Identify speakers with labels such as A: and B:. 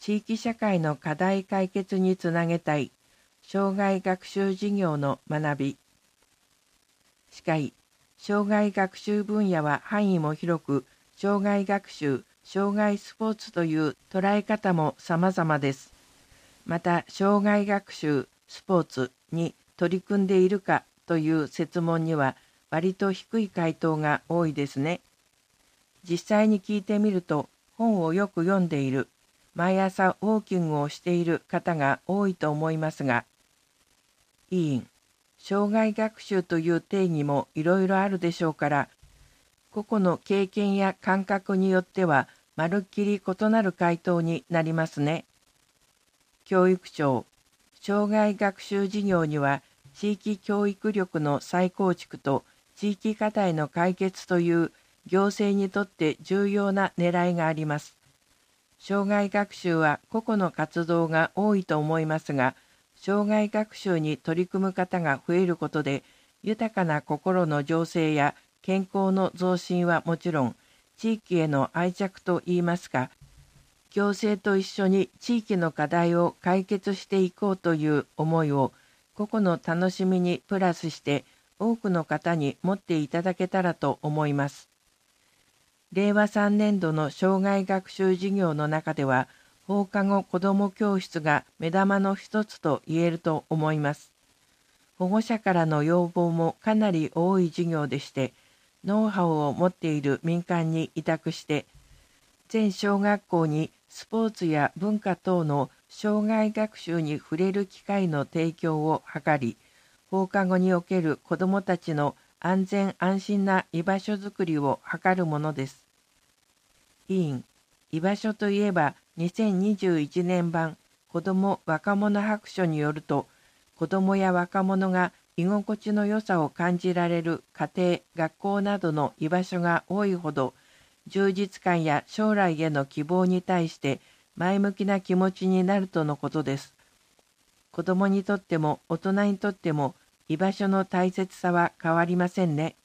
A: 地域社会の課題解決につなげたい障害学習事業の学び。司会、障害学習分野は範囲も広く、障害学習、障害スポーツという捉え方も様々です。また、障害学習、スポーツに取り組んでいるかという設問には割と低い回答が多いですね。実際に聞いてみると、本をよく読んでいる、毎朝ウォーキングをしている方が多いと思いますが、委員、障害学習という定義もいろいろあるでしょうから、個々の経験や感覚によっては、まるっきり異なる回答になりますね。教育庁、障害学習事業には、地域教育力の再構築と地域課題の解決という行政にとって重要な狙いがあります。障害学習は個々の活動が多いと思いますが、障害学習に取り組む方が増えることで、豊かな心の醸成や健康の増進はもちろん、地域への愛着といいますか、行政と一緒に地域の課題を解決していこうという思いを個々の楽しみにプラスして多くの方に持っていただけたらと思います。令和3年度の障害学習事業の中では放課後子ども教室が目玉の一つと言えると思います。保護者からの要望もかなり多い事業でして、ノウハウを持っている民間に委託して全小学校にスポーツや文化等の障害学習に触れる機会の提供を図り、放課後における子どもたちの安全安心な居場所づくりを図るものです。委員、居場所といえば2021年版子ども若者白書によると、子どもや若者が居心地の良さを感じられる家庭、学校などの居場所が多いほど、充実感や将来への希望に対して前向きな気持ちになるとのことです。子どもにとっても大人にとっても居場所の大切さは変わりませんね。